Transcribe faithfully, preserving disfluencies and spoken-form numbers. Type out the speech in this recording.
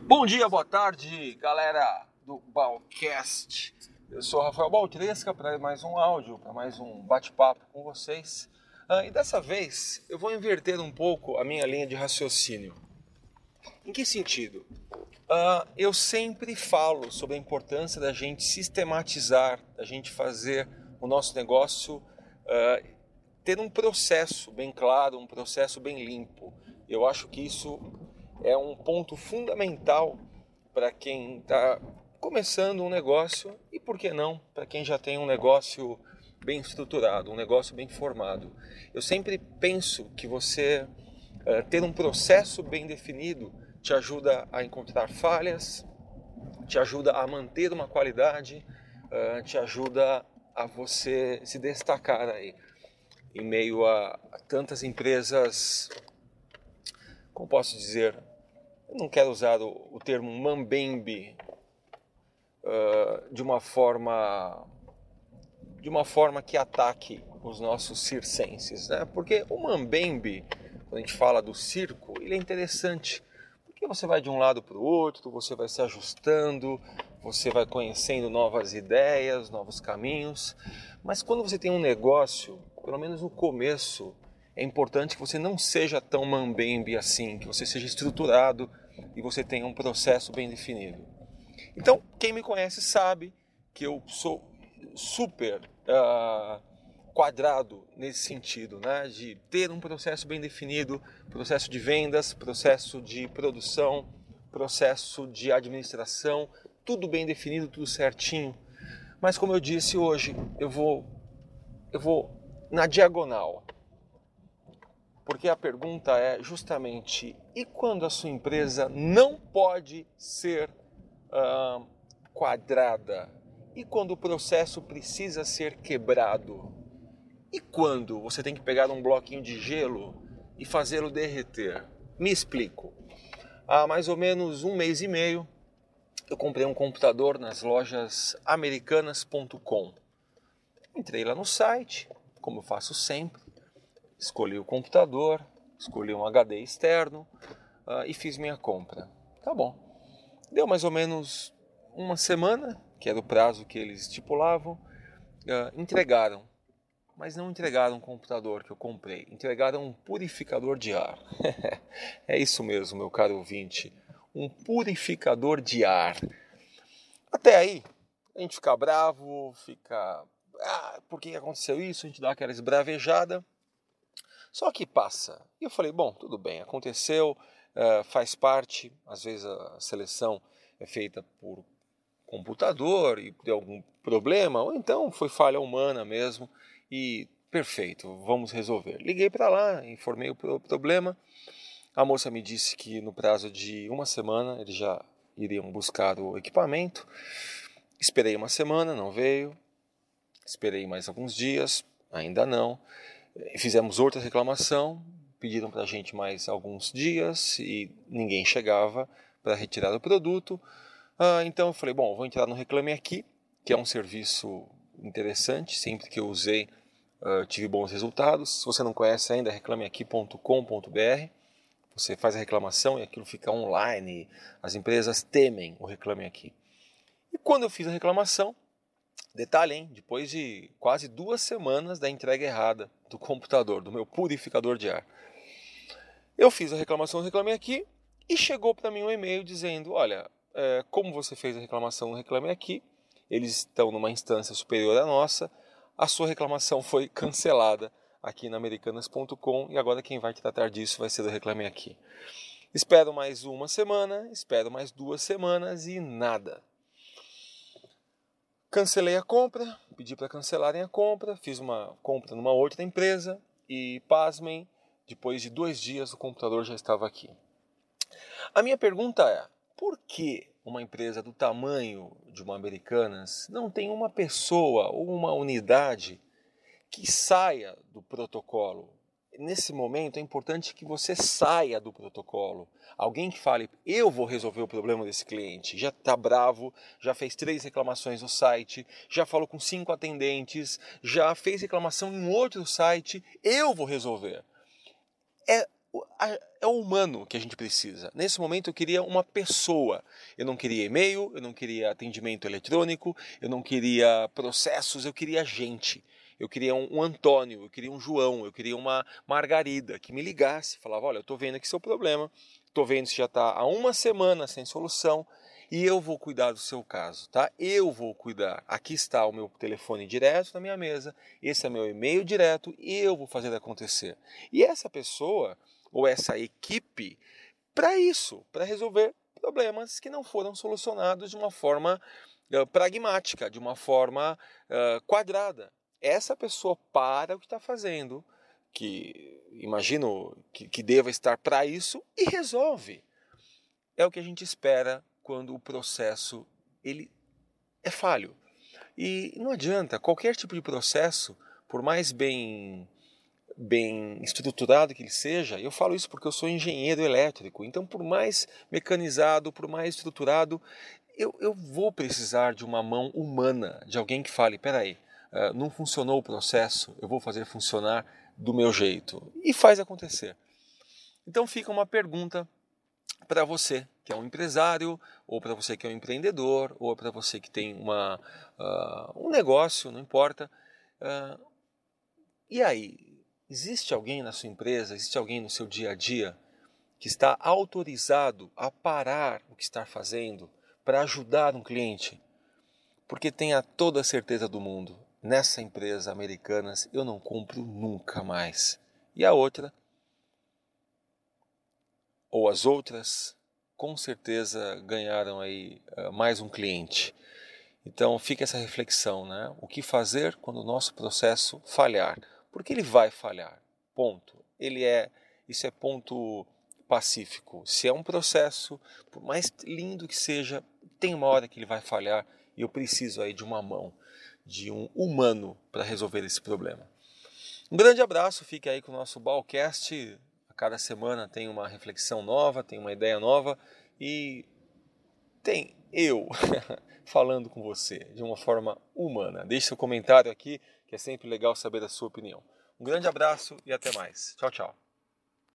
Bom dia, boa tarde, galera do Balcast. Eu sou o Rafael Baltresca para mais um áudio, para mais um bate-papo com vocês. Ah, e dessa vez eu vou inverter um pouco a minha linha de raciocínio. Em que sentido? Ah, eu sempre falo sobre a importância da gente sistematizar, da gente fazer o nosso negócio ah, ter um processo bem claro, um processo bem limpo. Eu acho que isso é um ponto fundamental para quem está começando um negócio e, por que não, para quem já tem um negócio bem estruturado, um negócio bem formado. Eu sempre penso que você uh, ter um processo bem definido te ajuda a encontrar falhas, te ajuda a manter uma qualidade, uh, te ajuda a você se destacar aí em meio a, a tantas empresas, como posso dizer, eu não quero usar o, o termo mambembe uh, de uma forma de uma forma que ataque os nossos circenses, né? Porque o mambembe, quando a gente fala do circo, ele é interessante, porque você vai de um lado para o outro, você vai se ajustando, você vai conhecendo novas ideias, novos caminhos, mas quando você tem um negócio, pelo menos no começo, é importante que você não seja tão mambembe assim, que você seja estruturado e você tenha um processo bem definido. Então, quem me conhece sabe que eu sou super uh, quadrado nesse sentido, né? De ter um processo bem definido, processo de vendas, processo de produção, processo de administração, tudo bem definido, tudo certinho. Mas como eu disse hoje, eu vou, eu vou na diagonal. Porque a pergunta é justamente, e quando a sua empresa não pode ser uh, quadrada? E quando o processo precisa ser quebrado? E quando você tem que pegar um bloquinho de gelo e fazê-lo derreter? Me explico. Há mais ou menos um mês e meio, eu comprei um computador nas lojas americanas ponto com. Entrei lá no site, como eu faço sempre, escolhi o computador, escolhi um H D externo uh, e fiz minha compra. Tá bom. Deu mais ou menos uma semana, que era o prazo que eles estipulavam, uh, entregaram. Mas não entregaram um computador que eu comprei, entregaram um purificador de ar. É isso mesmo, meu caro ouvinte, um purificador de ar. Até aí, a gente fica bravo, fica... Ah, por que aconteceu isso? A gente dá aquela esbravejada. Só que passa. E eu falei, bom, tudo bem, aconteceu, uh, faz parte, às vezes a seleção é feita por computador e deu algum problema, ou então foi falha humana mesmo, e perfeito, vamos resolver. Liguei para lá, informei o problema, a moça me disse que no prazo de uma semana eles já iriam buscar o equipamento, esperei uma semana, não veio, esperei mais alguns dias, ainda não. Fizemos outra reclamação, pediram para a gente mais alguns dias e ninguém chegava para retirar o produto. Ah, então eu falei, bom, vou entrar no Reclame Aqui, que é um serviço interessante, sempre que eu usei uh, tive bons resultados. Se você não conhece ainda, reclame aqui ponto com ponto b r, você faz a reclamação e aquilo fica online, as empresas temem o Reclame Aqui. E quando eu fiz a reclamação, detalhe, hein? Depois de quase duas semanas da entrega errada do computador, do meu purificador de ar. Eu fiz a reclamação no Reclame Aqui e chegou para mim um e-mail dizendo, olha, é, como você fez a reclamação no Reclame Aqui, eles estão numa instância superior à nossa, a sua reclamação foi cancelada aqui na americanas ponto com e agora quem vai tratar disso vai ser o Reclame Aqui. Espero mais uma semana, espero mais duas semanas e nada. Cancelei a compra, pedi para cancelarem a compra, fiz uma compra numa outra empresa e, pasmem, depois de dois dias o computador já estava aqui. A minha pergunta é, por que uma empresa do tamanho de uma Americanas não tem uma pessoa ou uma unidade que saia do protocolo? Nesse momento é importante que você saia do protocolo. Alguém que fale, eu vou resolver o problema desse cliente. Já está bravo, já fez três reclamações no site, já falou com cinco atendentes, já fez reclamação em outro site, eu vou resolver. É é o humano que a gente precisa. Nesse momento eu queria uma pessoa. Eu não queria e-mail, eu não queria atendimento eletrônico, eu não queria processos, eu queria gente. Eu queria um, um Antônio, eu queria um João, eu queria uma Margarida que me ligasse, falava, olha, eu estou vendo aqui seu problema, estou vendo que já está há uma semana sem solução e eu vou cuidar do seu caso, tá? Eu vou cuidar. Aqui está o meu telefone direto na minha mesa, esse é meu e-mail direto e eu vou fazer acontecer. E essa pessoa, ou essa equipe, para isso, para resolver problemas que não foram solucionados de uma forma uh, pragmática, de uma forma uh, quadrada. Essa pessoa para o que está fazendo, que imagino que, que deva estar para isso, e resolve. É o que a gente espera quando o processo ele é falho. E não adianta, qualquer tipo de processo, por mais bem, bem estruturado que ele seja, eu falo isso porque eu sou engenheiro elétrico, então por mais mecanizado, por mais estruturado, eu, eu vou precisar de uma mão humana, de alguém que fale, peraí, uh, não funcionou o processo, eu vou fazer funcionar do meu jeito. E faz acontecer. Então fica uma pergunta para você que é um empresário, ou para você que é um empreendedor, ou para você que tem uma, uh, um negócio, não importa. Uh, e aí, existe alguém na sua empresa, existe alguém no seu dia a dia que está autorizado a parar o que está fazendo para ajudar um cliente? Porque tenha toda a certeza do mundo, nessa empresa Americanas eu não compro nunca mais. E a outra, ou as outras, com certeza ganharam aí uh, mais um cliente. Então fica essa reflexão, né? O que fazer quando o nosso processo falhar? Porque ele vai falhar, ponto. Ele é, isso é ponto pacífico. Se é um processo, por mais lindo que seja, tem uma hora que ele vai falhar e eu preciso aí de uma mão, de um humano para resolver esse problema. Um grande abraço, fique aí com o nosso Balcast. A cada semana tem uma reflexão nova, tem uma ideia nova e tem eu falando com você de uma forma humana. Deixe seu comentário aqui, que é sempre legal saber a sua opinião. Um grande abraço e até mais. Tchau, tchau.